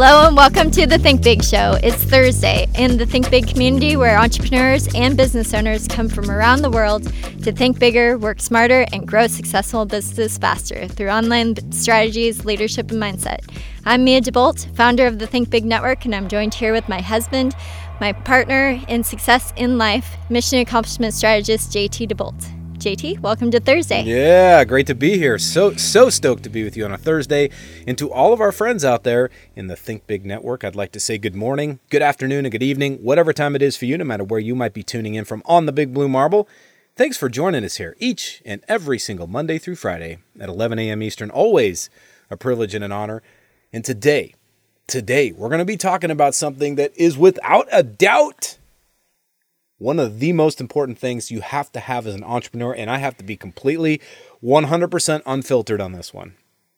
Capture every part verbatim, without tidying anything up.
Hello and welcome to the Think Big Show. It's Thursday in the Think Big community where entrepreneurs and business owners come from around the world to think bigger, work smarter, and grow successful businesses faster through online strategies, leadership, and mindset. I'm Mia DeBolt, founder of the Think Big Network, and I'm joined here with my husband, my partner in success in life, mission accomplishment strategist, J T DeBolt. J T, welcome to Thursday. Yeah, great to be here. So, so stoked to be with you on a Thursday. And to all of our friends out there in the Think Big Network, I'd like to say good morning, good afternoon, and good evening, whatever time it is for you, no matter where you might be tuning in from on the Big Blue Marble. Thanks for joining us here each and every single Monday through Friday at eleven a.m. Eastern. Always a privilege and an honor. And today, today, we're going to be talking about something that is without a doubt one of the most important things you have to have as an entrepreneur, and I have to be completely one hundred percent unfiltered on this one.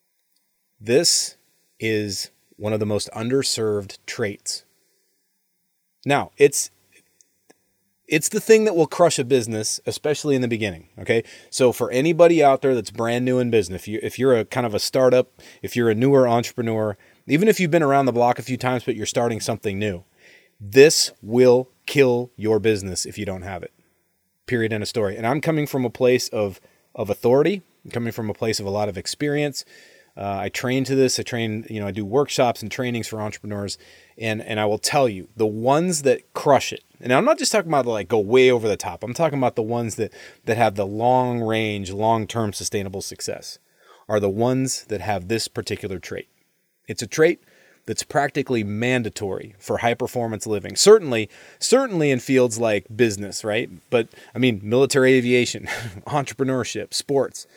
This is one of the most underserved traits. Now, it's it's the thing that will crush a business, especially in the beginning, okay? So for anybody out there that's brand new in business, if, you, if you're a kind of a startup, if you're a newer entrepreneur, even if you've been around the block a few times, but you're starting something new, this will kill your business if you don't have it. Period. End of story. And I'm coming from a place of of authority. I'm coming from a place of a lot of experience. Uh, I train to this. I train, you know, I do workshops and trainings for entrepreneurs. And and I will tell you, the ones that crush it, and I'm not just talking about the, like go way over the top. I'm talking about the ones that that have the long range, long-term sustainable success are the ones that have this particular trait. It's a trait that's practically mandatory for high-performance living. Certainly, certainly in fields like business, right? But, I mean, military aviation, entrepreneurship, sports.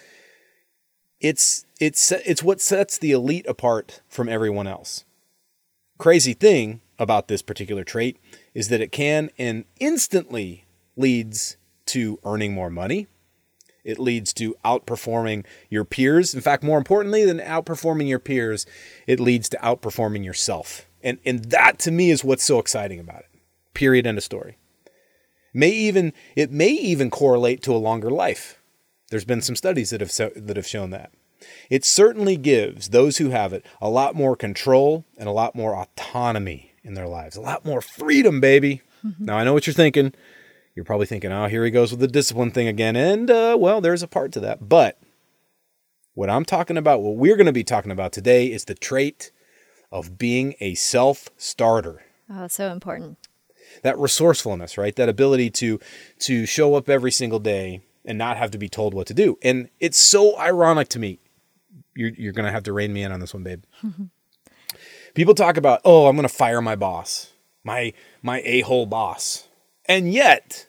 It's, it's, it's what sets the elite apart from everyone else. Crazy thing about this particular trait is that it can and instantly leads to earning more money. It leads to outperforming your peers. In fact, more importantly than outperforming your peers, it leads to outperforming yourself. And, and that to me is what's so exciting about it. Period. End of story. May even, it may even correlate to a longer life. There's been some studies that have so, that have shown that. It certainly gives those who have it a lot more control and a lot more autonomy in their lives. A lot more freedom, baby. Mm-hmm. Now, I know what you're thinking. You're probably thinking, oh, here he goes with the discipline thing again. And, uh, well, there's a part to that. But what I'm talking about, what we're going to be talking about today is the trait of being a self-starter. Oh, so important. That resourcefulness, right? That ability to, to show up every single day and not have to be told what to do. And it's so ironic to me. You're, you're going to have to rein me in on this one, babe. People talk about, oh, I'm going to fire my boss, my, my a-hole boss. And yet...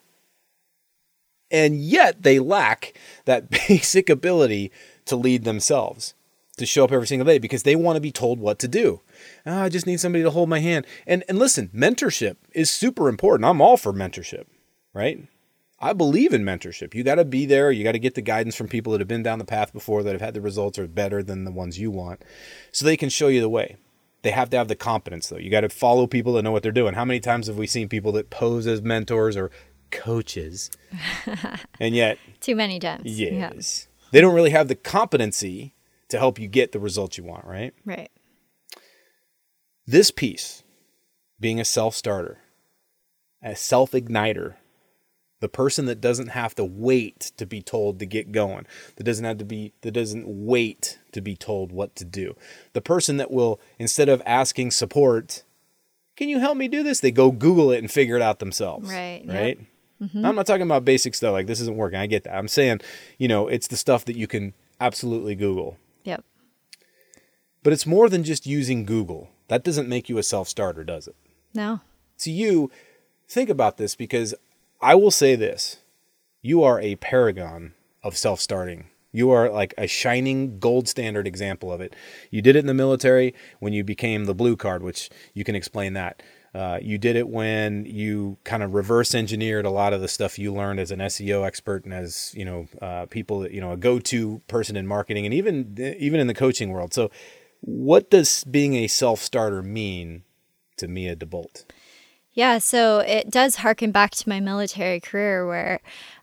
And yet they lack that basic ability to lead themselves, to show up every single day because they want to be told what to do. Oh, I just need somebody to hold my hand. And and listen, mentorship is super important. I'm all for mentorship, right? I believe in mentorship. You got to be there. You got to get the guidance from people that have been down the path before, that have had the results are better than the ones you want, so they can show you the way. They have to have the competence, though. You got to follow people that know what they're doing. How many times have we seen people that pose as mentors or coaches, and yet too many times. Yes, yeah. They don't really have the competency to help you get the results you want, right? Right. This piece, being a self-starter, a self-igniter, the person that doesn't have to wait to be told to get going, that doesn't have to be, that doesn't wait to be told what to do, the person that will, instead of asking support, can you help me do this? They go Google it and figure it out themselves. Right. Right. Yep. Mm-hmm. I'm not talking about basic stuff like this isn't working. I get that. I'm saying, you know, it's the stuff that you can absolutely Google. Yep. But it's more than just using Google. That doesn't make you a self-starter, does it? No. So you think about this, because I will say this. You are a paragon of self-starting. You are like a shining gold standard example of it. You did it in the military when you became the blue card, which you can explain that. Uh, you did it when you kind of reverse engineered a lot of the stuff you learned as an S E O expert and as, you know, uh, people, you know, a go-to person in marketing and even, even in the coaching world. So what does being a self-starter mean to Mia DeBolt? Yeah, so it does harken back to my military career where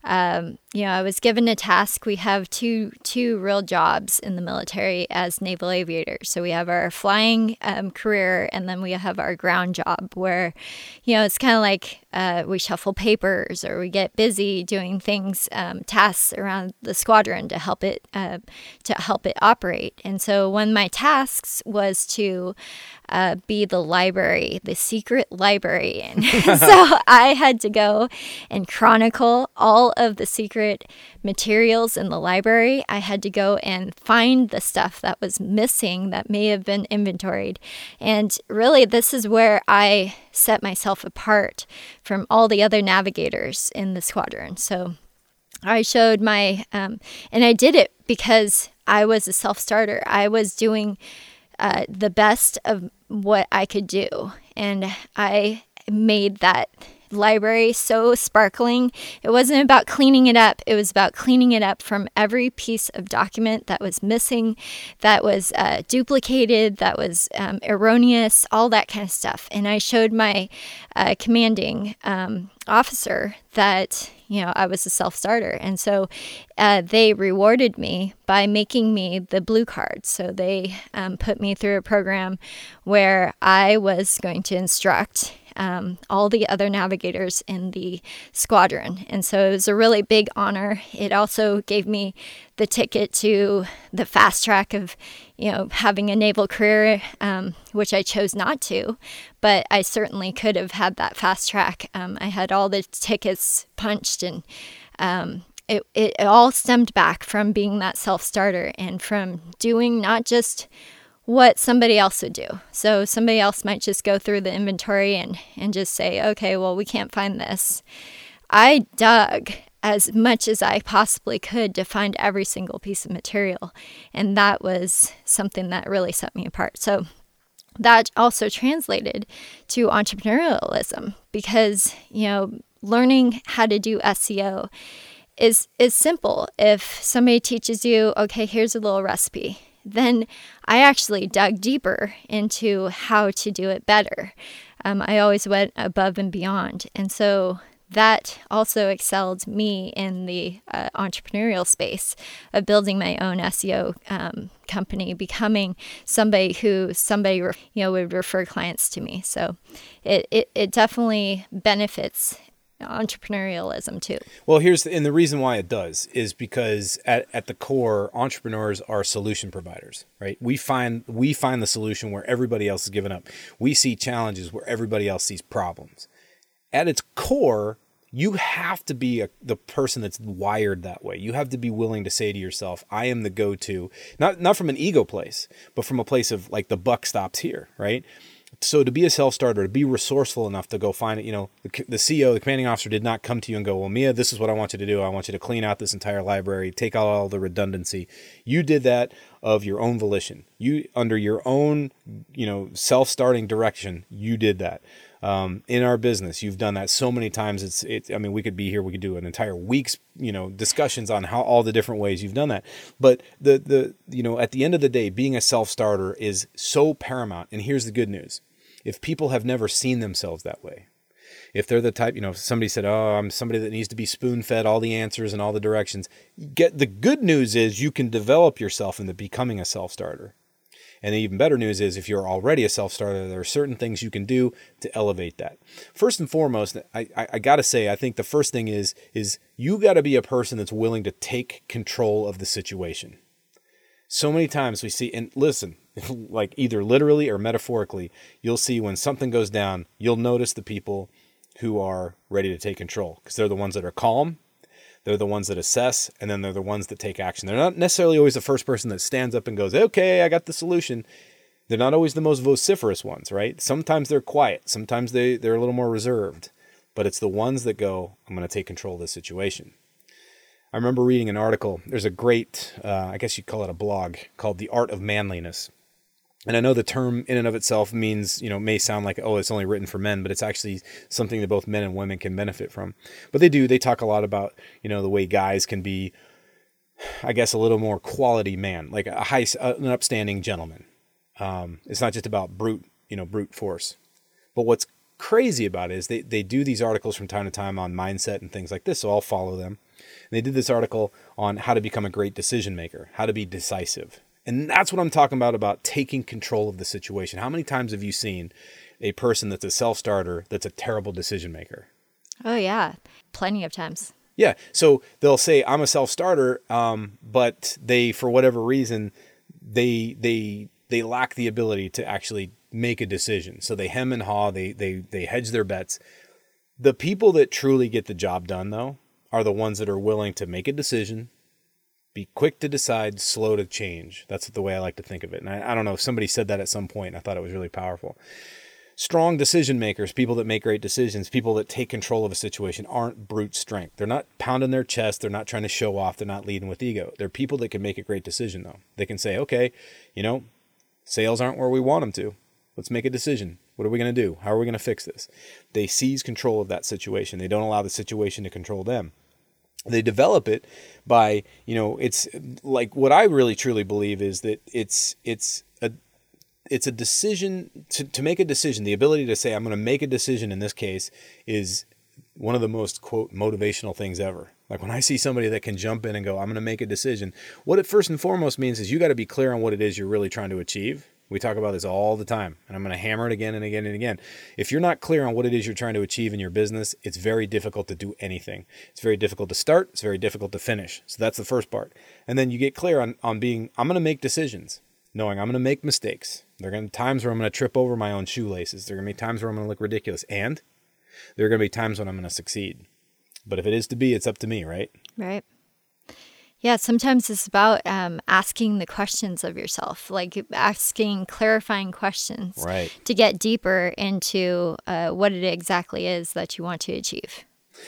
um, you know, I was given a task. We have two two real jobs in the military as naval aviators. So we have our flying um, career, and then we have our ground job where, you know, it's kind of like uh, we shuffle papers or we get busy doing things, um, tasks around the squadron to help it uh, to help it operate. And so one of my tasks was to uh, be the library, the secret librarian. So I had to go and chronicle all of the secret materials in the library. I had to go and find the stuff that was missing that may have been inventoried. And really, this is where I set myself apart from all the other navigators in the squadron. So I showed my, um, and I did it because I was a self-starter. I was doing uh, the best of what I could do. And I made that library so sparkling. It wasn't about cleaning it up. It was about cleaning it up from every piece of document that was missing, that was uh, duplicated, that was um, erroneous, all that kind of stuff. And I showed my uh, commanding um, officer that, you know, I was a self-starter. And so uh, they rewarded me by making me the blue card. So they um, put me through a program where I was going to instruct Um, all the other navigators in the squadron. And so it was a really big honor. It also gave me the ticket to the fast track of, you know, having a naval career, um, which I chose not to, but I certainly could have had that fast track. Um, I had all the tickets punched, and um, it, it, it all stemmed back from being that self-starter and from doing not just what somebody else would do. So somebody else might just go through the inventory and, and just say, okay, well, we can't find this. I dug as much as I possibly could to find every single piece of material. And that was something that really set me apart. So that also translated to entrepreneurialism because, you know, learning how to do S E O is, is simple. If somebody teaches you, okay, here's a little recipe, then I actually dug deeper into how to do it better. Um, I always went above and beyond. And so that also excelled me in the uh, entrepreneurial space of building my own S E O um, company, becoming somebody who somebody, you know, would refer clients to me. So it, it, it definitely benefits entrepreneurialism too. Well, here's the, and the reason why it does is because at, at the core, entrepreneurs are solution providers, right? We find we find the solution where everybody else is giving up. We see challenges where everybody else sees problems. At its core, you have to be a, the person that's wired that way. You have to be willing to say to yourself, I am the go-to, not not from an ego place, but from a place of like the buck stops here, right? So to be a self-starter, to be resourceful enough to go find it, you know, the, the C E O, the commanding officer did not come to you and go, well, Mia, this is what I want you to do. I want you to clean out this entire library, take out all the redundancy. You did that of your own volition. You, under your own, you know, self-starting direction, you did that. Um, in our business, you've done that so many times. It's, it, I mean, we could be here, we could do an entire week's, you know, discussions on how all the different ways you've done that. But the, the, you know, at the end of the day, being a self-starter is so paramount. And here's the good news. If people have never seen themselves that way, if they're the type, you know, if somebody said, oh, I'm somebody that needs to be spoon-fed all the answers and all the directions, get the good news is you can develop yourself into becoming a self-starter. And the even better news is if you're already a self-starter, there are certain things you can do to elevate that. First and foremost, I, I, I got to say, I think the first thing is, is you got to be a person that's willing to take control of the situation. So many times we see, and listen, like either literally or metaphorically, you'll see when something goes down, you'll notice the people who are ready to take control because they're the ones that are calm. They're the ones that assess, and then they're the ones that take action. They're not necessarily always the first person that stands up and goes, okay, I got the solution. They're not always the most vociferous ones, right? Sometimes they're quiet. Sometimes they, they're a little more reserved. But it's the ones that go, I'm going to take control of this situation. I remember reading an article. There's a great, uh, I guess you'd call it a blog, called The Art of Manliness. And I know the term in and of itself means, you know, may sound like, oh, it's only written for men, but it's actually something that both men and women can benefit from. But they do, they talk a lot about, you know, the way guys can be, I guess, a little more quality man, like a high, an upstanding gentleman. Um, it's not just about brute, you know, brute force. But what's crazy about it is they, they do these articles from time to time on mindset and things like this, so I'll follow them. And they did this article on how to become a great decision maker, how to be decisive. And that's what I'm talking about, about taking control of the situation. How many times have you seen a person that's a self-starter that's a terrible decision maker? Oh, yeah. Plenty of times. Yeah. So they'll say, I'm a self-starter, um, but they, for whatever reason, they they they lack the ability to actually make a decision. So they hem and haw, they they they hedge their bets. The people that truly get the job done, though, are the ones that are willing to make a decision, be quick to decide, slow to change. That's the way I like to think of it. And I, I don't know if somebody said that at some point, and I thought it was really powerful. Strong decision makers, people that make great decisions, people that take control of a situation, aren't brute strength. They're not pounding their chest. They're not trying to show off. They're not leading with ego. They're people that can make a great decision, though. They can say, okay, you know, sales aren't where we want them to. Let's make a decision. What are we going to do? How are we going to fix this? They seize control of that situation. They don't allow the situation to control them. They develop it by, you know, it's like what I really truly believe is that it's it's a it's a decision to, to make a decision. The ability to say, I'm going to make a decision in this case is one of the most, quote, motivational things ever. Like when I see somebody that can jump in and go, I'm going to make a decision, what it first and foremost means is you got to be clear on what it is you're really trying to achieve. We talk about this all the time, and I'm going to hammer it again and again and again. If you're not clear on what it is you're trying to achieve in your business, it's very difficult to do anything. It's very difficult to start. It's very difficult to finish. So that's the first part. And then you get clear on, on being, I'm going to make decisions, knowing I'm going to make mistakes. There are going to be times where I'm going to trip over my own shoelaces. There are going to be times where I'm going to look ridiculous. And there are going to be times when I'm going to succeed. But if it is to be, it's up to me, right? Right. Yeah, sometimes it's about um, asking the questions of yourself, like asking clarifying questions right. to get deeper into uh, what it exactly is that you want to achieve.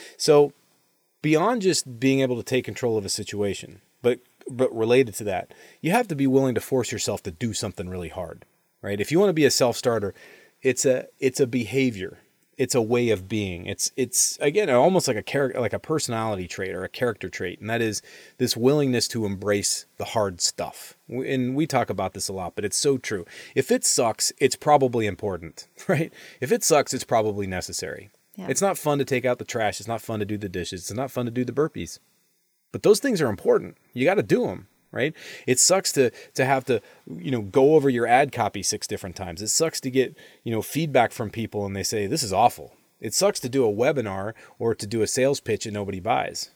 So beyond just being able to take control of a situation, but but related to that, you have to be willing to force yourself to do something really hard, right? If you want to be a self-starter, it's a it's a behavior. It's a way of being. It's it's again almost like a character, like a personality trait or a character trait, and that is this willingness to embrace the hard stuff. And we talk about this a lot, but it's so true. If it sucks, it's probably important, right? If it sucks, it's probably necessary. Yeah. It's not fun to take out the trash. It's not fun to do the dishes. It's not fun to do the burpees. But those things are important. You got to do them, right? It sucks to to have to, you know, go over your ad copy six different times. It sucks to get, you know, feedback from people and they say, this is awful. It sucks to do a webinar or to do a sales pitch and nobody buys.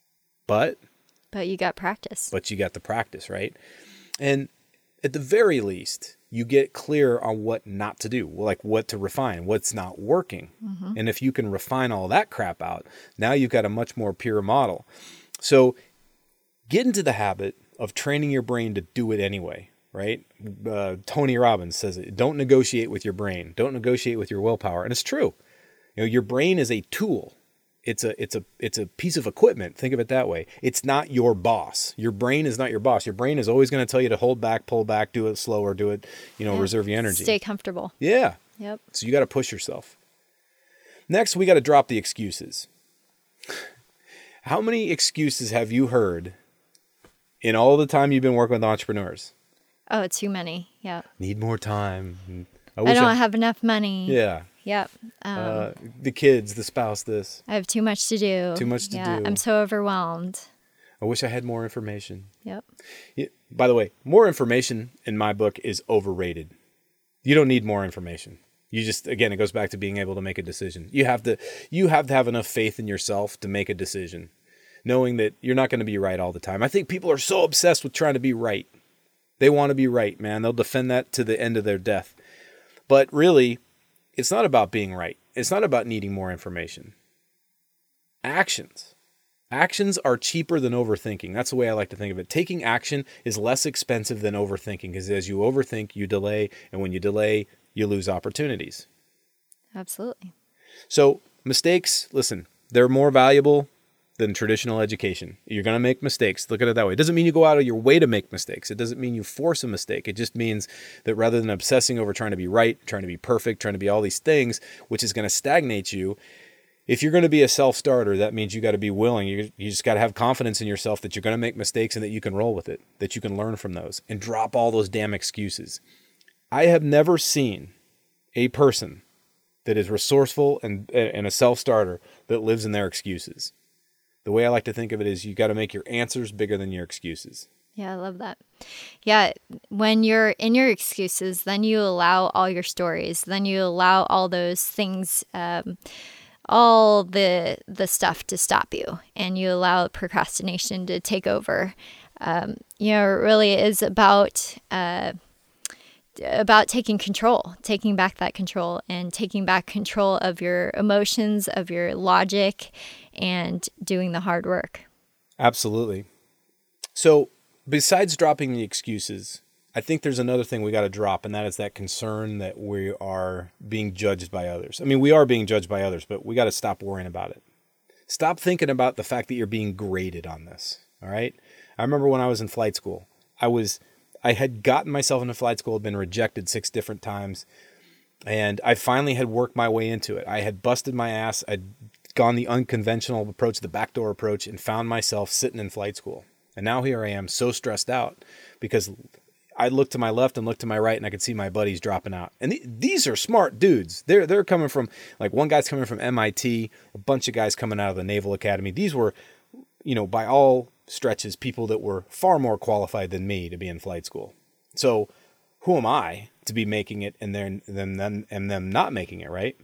But But you got practice. But you got the practice, right? And at the very least, you get clear on what not to do, like what to refine, what's not working. Mm-hmm. And if you can refine all that crap out, now you've got a much more pure model. So get into the habit of training your brain to do it anyway, right? Uh, Tony Robbins says it, don't negotiate with your brain. Don't negotiate with your willpower. And it's true. You know, your brain is a tool. It's a it's a it's a piece of equipment. Think of it that way. It's not your boss. Your brain is not your boss. Your brain is always going to tell you to hold back, pull back, do it slower, do it, you know, yeah. reserve your energy. Stay comfortable. Yeah. Yep. So you got to push yourself. Next, we got to drop the excuses. How many excuses have you heard in all the time you've been working with entrepreneurs? Oh, too many. Yeah. Need more time. I, I don't I... have enough money. Yeah. Yep. Um, uh, the kids, the spouse, this. I have too much to do. Too much to yeah, do. I'm so overwhelmed. I wish I had more information. Yep. Yeah, by the way, more information in my book is overrated. You don't need more information. You just, again, it goes back to being able to make a decision. You have to, you have to have enough faith in yourself to make a decision, knowing that you're not going to be right all the time. I think people are so obsessed with trying to be right. They want to be right, man. They'll defend that to the end of their death. But really, it's not about being right. It's not about needing more information. Actions. Actions are cheaper than overthinking. That's the way I like to think of it. Taking action is less expensive than overthinking, because as you overthink, you delay. And when you delay, you lose opportunities. Absolutely. So mistakes, listen, they're more valuable than traditional education. You're going to make mistakes. Look at it that way. It doesn't mean you go out of your way to make mistakes. It doesn't mean you force a mistake. It just means that rather than obsessing over trying to be right, trying to be perfect, trying to be all these things, which is going to stagnate you, if you're going to be a self-starter, that means you got to be willing. You, you just got to have confidence in yourself that you're going to make mistakes and that you can roll with it, that you can learn from those and drop all those damn excuses. I have never seen a person that is resourceful and, and a self-starter that lives in their excuses. The way I like to think of it is you got to make your answers bigger than your excuses. Yeah, I love that. Yeah, when you're in your excuses, then you allow all your stories. Then you allow all those things, um, all the the stuff to stop you, and you allow procrastination to take over. Um, you know, it really is about uh, about taking control, taking back that control, and taking back control of your emotions, of your logic, and doing the hard work. Absolutely. So, besides dropping the excuses, I think there's another thing we got to drop, and that is that concern that we are being judged by others. I mean, we are being judged by others, but we got to stop worrying about it. Stop thinking about the fact that you're being graded on this, all right? I remember when I was in flight school, I was, I had gotten myself into flight school, had been rejected six different times, and I finally had worked my way into it. I had busted my ass. I'd gone the unconventional approach, the backdoor approach, and found myself sitting in flight school. And now here I am so stressed out because I looked to my left and looked to my right and I could see my buddies dropping out. And th- these are smart dudes. They're they're coming from, like one guy's coming from M I T, a bunch of guys coming out of the Naval Academy. These were, you know, by all stretches, people that were far more qualified than me to be in flight school. So who am I to be making it and then them, them, and them not making it, right?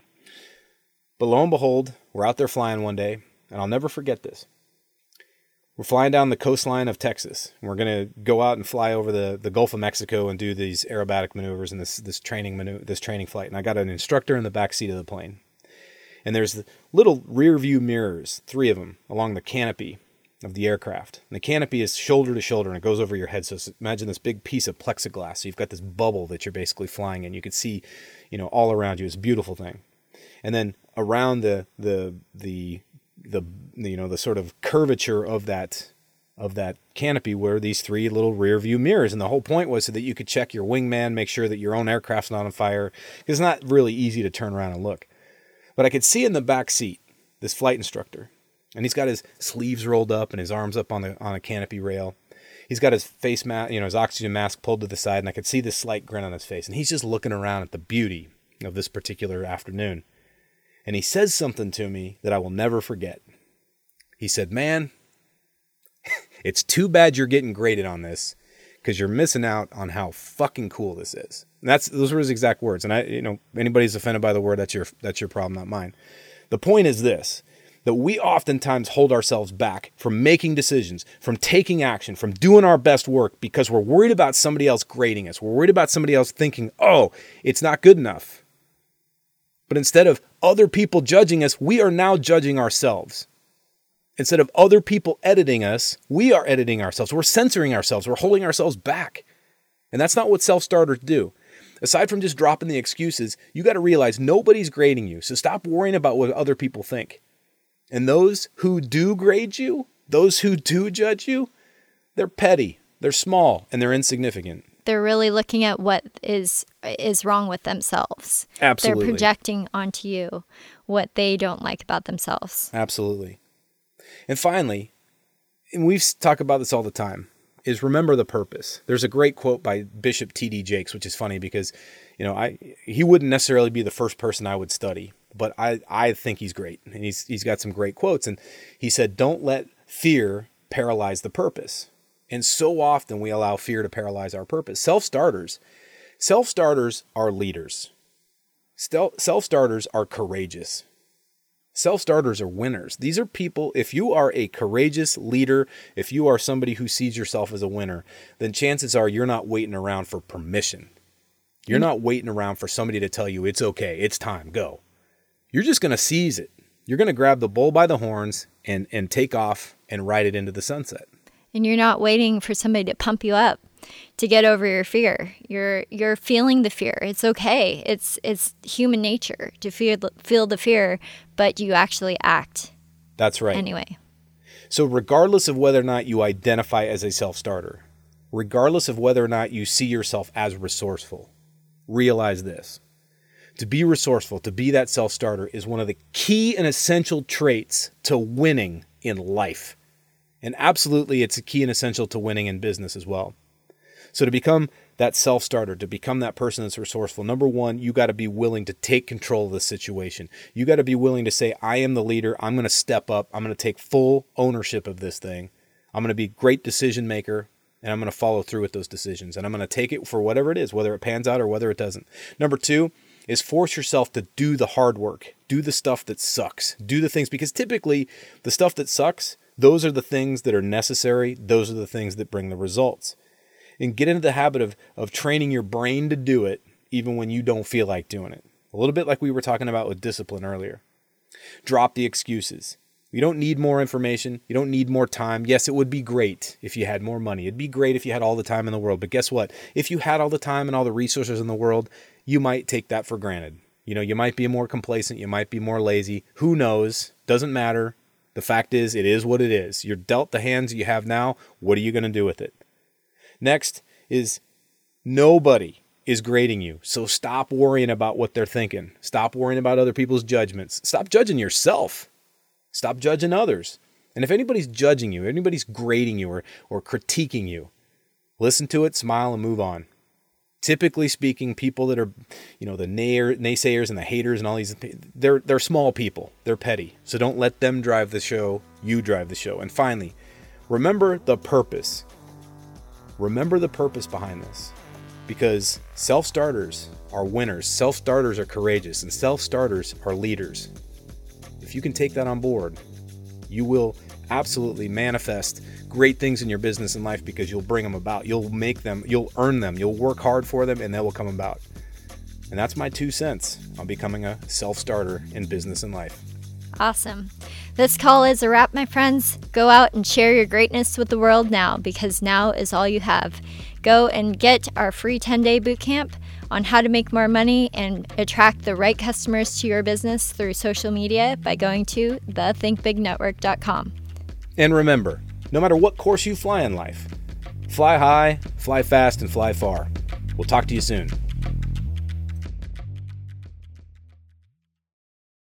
But lo and behold, we're out there flying one day, and I'll never forget this. We're flying down the coastline of Texas. We're going to go out and fly over the, the Gulf of Mexico and do these aerobatic maneuvers and this this training manu- this training flight. And I got an instructor in the back seat of the plane. And there's the little rear view mirrors, three of them, along the canopy of the aircraft. And the canopy is shoulder to shoulder, and it goes over your head. So imagine this big piece of plexiglass. So you've got this bubble that you're basically flying in. You can see, you know, all around you. It's a beautiful thing. And then around the the the the you know the sort of curvature of that of that canopy were these three little rear view mirrors, and the whole point was so that you could check your wingman, make sure that your own aircraft's not on fire. It's not really easy to turn around and look, but I could see in the back seat this flight instructor, and he's got his sleeves rolled up and his arms up on the on a canopy rail. He's got his face mask, you know, his oxygen mask pulled to the side, and I could see this slight grin on his face, and he's just looking around at the beauty of this particular afternoon. And he says something to me that I will never forget. He said, "Man, it's too bad you're getting graded on this because you're missing out on how fucking cool this is." And that's those were his exact words. And I, you know, anybody's offended by the word, that's your that's your problem, not mine. The point is this, that we oftentimes hold ourselves back from making decisions, from taking action, from doing our best work because we're worried about somebody else grading us. We're worried about somebody else thinking, "Oh, it's not good enough." But instead of other people judging us, we are now judging ourselves. Instead of other people editing us, we are editing ourselves. We're censoring ourselves. We're holding ourselves back. And that's not what self-starters do. Aside from just dropping the excuses, you got to realize nobody's grading you. So stop worrying about what other people think. And those who do grade you, those who do judge you, they're petty, they're small, and they're insignificant. They're really looking at what is is wrong with themselves. Absolutely. They're projecting onto you what they don't like about themselves. Absolutely. And finally, and we talk about this all the time, is remember the purpose. There's a great quote by Bishop T D Jakes, which is funny because, you know, I he wouldn't necessarily be the first person I would study, but I, I think he's great. And he's he's got some great quotes. And he said, "Don't let fear paralyze the purpose." And so often we allow fear to paralyze our purpose. Self-starters, self-starters are leaders. Self-starters are courageous. Self-starters are winners. These are people, if you are a courageous leader, if you are somebody who sees yourself as a winner, then chances are you're not waiting around for permission. You're not waiting around for somebody to tell you it's okay, it's time, go. You're just going to seize it. You're going to grab the bull by the horns and, and take off and ride it into the sunset. And you're not waiting for somebody to pump you up to get over your fear. You're you're feeling the fear. It's okay. It's it's human nature to feel feel the fear, but you actually act. That's right. Anyway. So regardless of whether or not you identify as a self-starter, regardless of whether or not you see yourself as resourceful, realize this. To be resourceful, to be that self-starter is one of the key and essential traits to winning in life. And absolutely, it's a key and essential to winning in business as well. So to become that self-starter, to become that person that's resourceful, number one, you got to be willing to take control of the situation. You got to be willing to say, I am the leader. I'm going to step up. I'm going to take full ownership of this thing. I'm going to be a great decision maker, and I'm going to follow through with those decisions. And I'm going to take it for whatever it is, whether it pans out or whether it doesn't. Number two is force yourself to do the hard work. Do the stuff that sucks. Do the things, because typically the stuff that sucks, those are the things that are necessary. Those are the things that bring the results. And get into the habit of, of training your brain to do it even when you don't feel like doing it. A little bit like we were talking about with discipline earlier. Drop the excuses. You don't need more information. You don't need more time. Yes, it would be great if you had more money. It'd be great if you had all the time in the world. But guess what? If you had all the time and all the resources in the world, you might take that for granted. You know, you might be more complacent. You might be more lazy. Who knows? Doesn't matter. The fact is, it is what it is. You're dealt the hands you have now. What are you going to do with it? Next is nobody is grading you. So stop worrying about what they're thinking. Stop worrying about other people's judgments. Stop judging yourself. Stop judging others. And if anybody's judging you, anybody's grading you or, or critiquing you, listen to it, smile, and move on. Typically speaking, people that are, you know, the naysayers and the haters and all these, they're, they're small people. They're petty. So don't let them drive the show. You drive the show. And finally, remember the purpose. Remember the purpose behind this, because self-starters are winners, self-starters are courageous, and self-starters are leaders. If you can take that on board, you will absolutely manifest great things in your business and life, because you'll bring them about. You'll make them, you'll earn them, you'll work hard for them, and they will come about. And that's my two cents on becoming a self-starter in business and life. Awesome. This call is a wrap, my friends. Go out and share your greatness with the world now, because now is all you have. Go and get our free ten-day bootcamp on how to make more money and attract the right customers to your business through social media by going to the think big network dot com. And remember, no matter what course you fly in life, fly high, fly fast, and fly far. We'll talk to you soon.